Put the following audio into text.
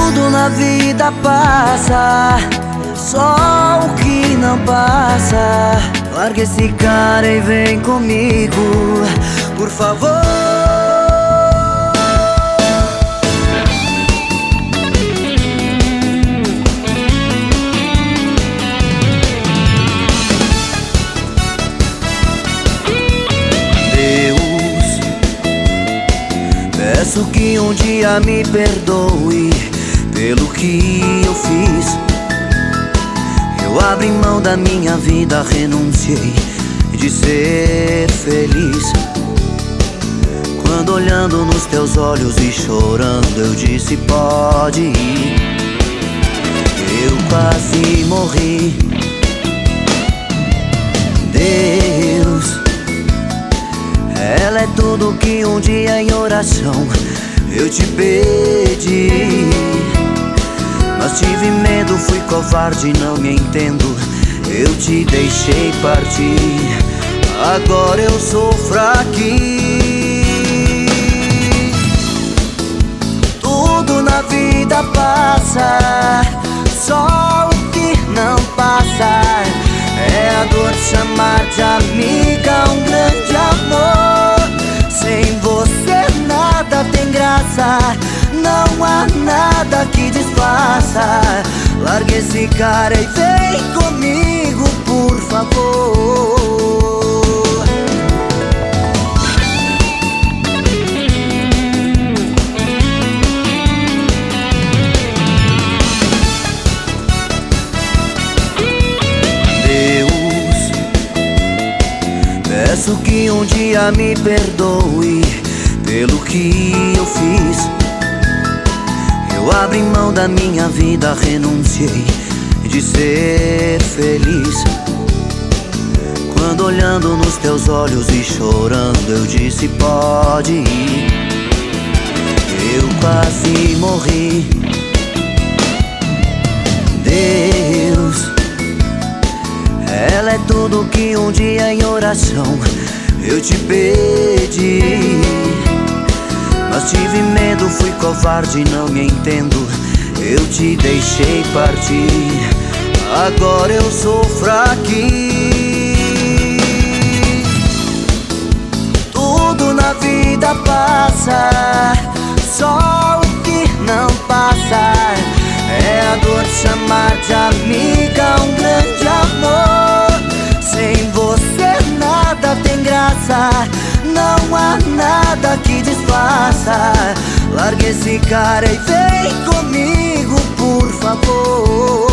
Tudo na vida passa, só o que não passa. Larga esse cara e vem comigo, por favor. Peço que um dia me perdoe pelo que eu fiz. Eu abri mão da minha vida, renunciei de ser feliz. Quando olhando nos teus olhos e chorando eu disse pode ir, eu quase morri. Deus, ela é tudo que um dia em oração eu te pedi. Mas tive medo, fui covarde, não me entendo. Eu te deixei partir, agora eu sofro aqui. Tudo na vida passa, só o que não passa é a dor de chamar de amiga um grande amor. Sem você nada tem graça, não há nada que disfarça. Larga esse cara e vem comigo, por favor. Deus, peço que um dia me perdoe pelo que eu fiz. Eu abri mão da minha vida, renunciei de ser feliz. Quando olhando nos teus olhos e chorando eu disse pode ir, eu quase morri. Deus, ela é tudo que um dia em oração eu te pedi. Mas tive medo, fui covarde, não me entendo. Eu te deixei partir, agora eu sofro aqui. Tudo na vida passa, só o que não passa é a dor de chamar de amiga um grande amor. Sem você nada tem graça, não há nada que disfarça. Larga esse cara e vem comigo, por favor.